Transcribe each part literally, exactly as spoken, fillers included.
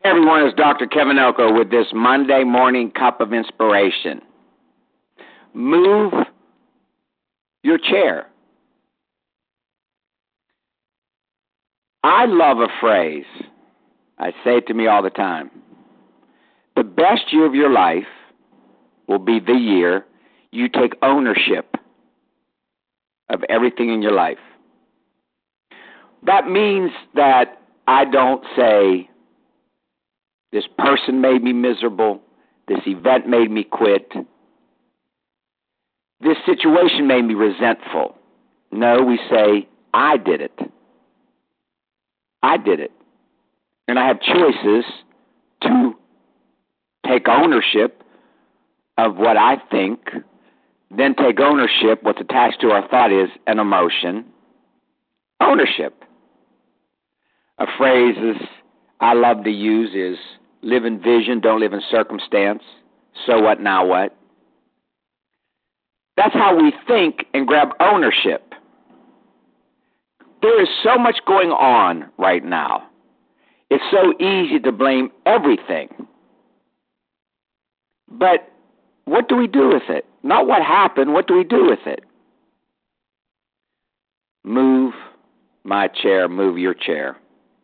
Hey everyone, it's Doctor Kevin Elko with this Monday morning cup of inspiration. Move your chair. I love a phrase. I say it to me all the time. The best year of your life will be the year you take ownership of everything in your life. That means that I don't say, this person made me miserable, this event made me quit, this situation made me resentful. No, we say, I did it. I did it. And I have choices to take ownership of what I think, then take ownership. What's attached to our thought is an emotion. Ownership. A phrase is, I love to use is, live in vision, don't live in circumstance. So what, now what? That's how we think and grab ownership. There is so much going on right now. It's so easy to blame everything. But what do we do with it? Not what happened, what do we do with it? Move my chair, move your chair.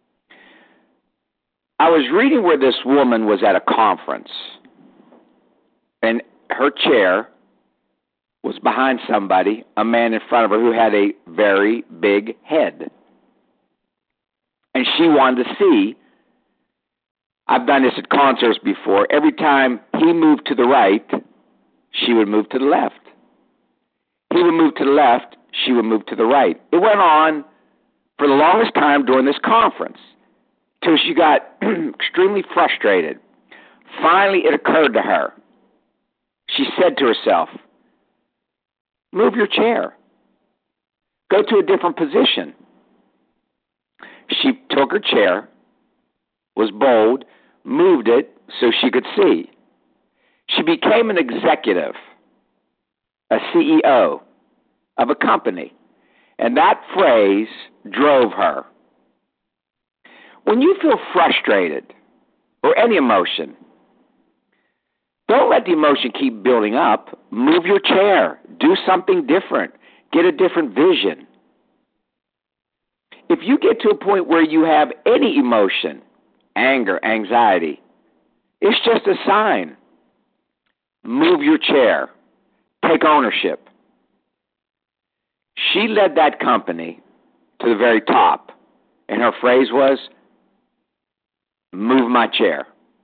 I was reading where this woman was at a conference, and her chair was behind somebody, a man in front of her who had a very big head. And she wanted to see, I've done this at concerts before, every time he moved to the right, she would move to the left. He would move to the left, she would move to the right. It went on for the longest time during this conference, till she got extremely frustrated. Finally, it occurred to her. She said to herself, move your chair. Go to a different position. She took her chair, was bold, moved it so she could see. She became an executive, a C E O of a company, and that phrase drove her. When you feel frustrated or any emotion, don't let the emotion keep building up. Move your chair. Do something different. Get a different vision. If you get to a point where you have any emotion, anger, anxiety, it's just a sign. Move your chair. Take ownership. She led that company to the very top, and her phrase was, move my chair.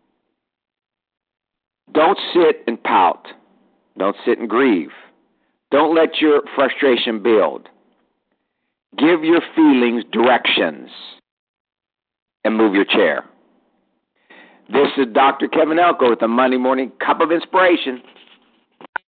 Don't sit and pout. Don't sit and grieve. Don't let your frustration build. Give your feelings directions and move your chair. This is Doctor Kevin Elko with the Monday Morning Cup of Inspiration.